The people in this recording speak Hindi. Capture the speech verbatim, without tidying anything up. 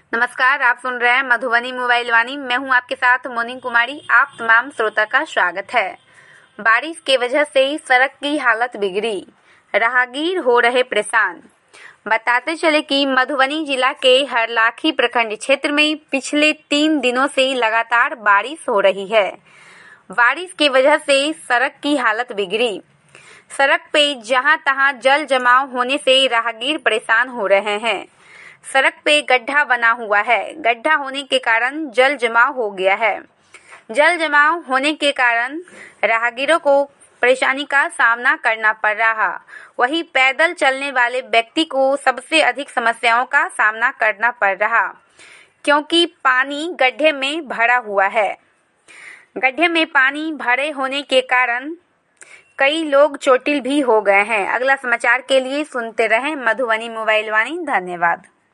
नमस्कार, आप सुन रहे हैं मधुबनी मोबाइल वाणी। मैं हूं आपके साथ मोनी कुमारी। आप तमाम श्रोता का स्वागत है। बारिश के वजह से सड़क की हालत बिगड़ी, राहगीर हो रहे परेशान। बताते चले कि मधुबनी जिला के हरलाखी प्रखंड क्षेत्र में पिछले तीन दिनों से लगातार बारिश हो रही है। बारिश की वजह से सड़क की हालत बिगड़ी। सड़क पे जहां तहां जल जमाव होने से राहगीर परेशान हो रहे हैं। सड़क पे गड्ढा बना हुआ है। गड्ढा होने के कारण जल जमाव हो गया है। जल जमाव होने के कारण राहगीरों को परेशानी का सामना करना पड़ रहा। वहीं पैदल चलने वाले व्यक्ति को सबसे अधिक समस्याओं का सामना करना पड़ रहा, क्योंकि पानी गड्ढे में भरा हुआ है। गड्ढे में पानी भरे होने के कारण कई लोग चोटिल भी हो गए हैं। अगला समाचार के लिए सुनते रहें मधुबनी मोबाइल वाणी। धन्यवाद।